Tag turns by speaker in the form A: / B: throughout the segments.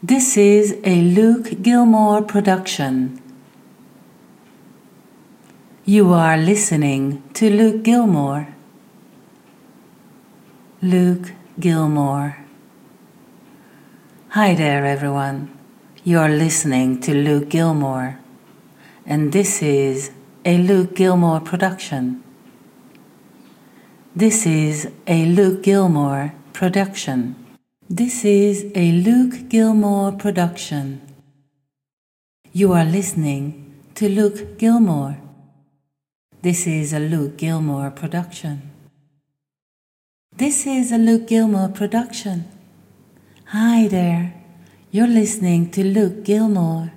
A: This is a Luke Gilmore production. You are listening to Luke Gilmore. Luke Gilmore. Hi there, everyone. You're listening to Luke Gilmore, and this is a Luke Gilmore production. This is a Luke Gilmore production. This is a Luke Gilmore production. You are listening to Luke Gilmore. This is a Luke Gilmore production. This is a Luke Gilmore production. Hi there. You're listening to Luke Gilmore.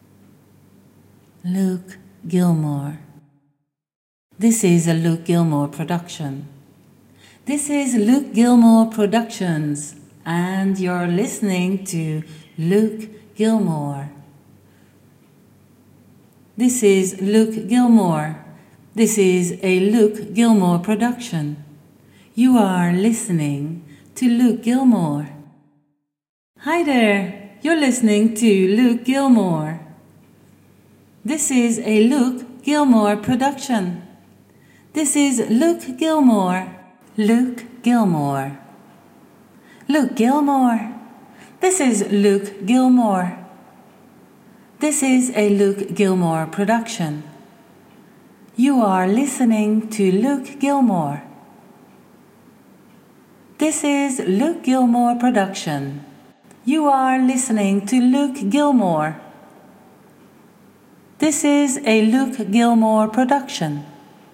A: Luke Gilmore. This is a Luke Gilmore production. This is Luke Gilmore Productions, and you're listening to Luke Gilmore. This is Luke Gilmore. This is a Luke Gilmore production. You are listening to Luke Gilmore. Hi there, you're listening to Luke Gilmore. This is a Luke Gilmore production. This is Luke Gilmore. Luke Gilmore. Luke Gilmore. This is Luke Gilmore. This is a Luke Gilmore production. You are listening to Luke Gilmore. This is Luke Gilmore production. You are listening to Luke Gilmore. This is a Luke Gilmore production.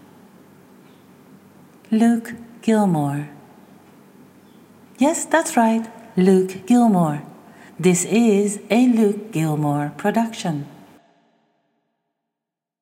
A: Luke Gilmore. Yes, that's right, Luke Gilmore. This is a Luke Gilmore production.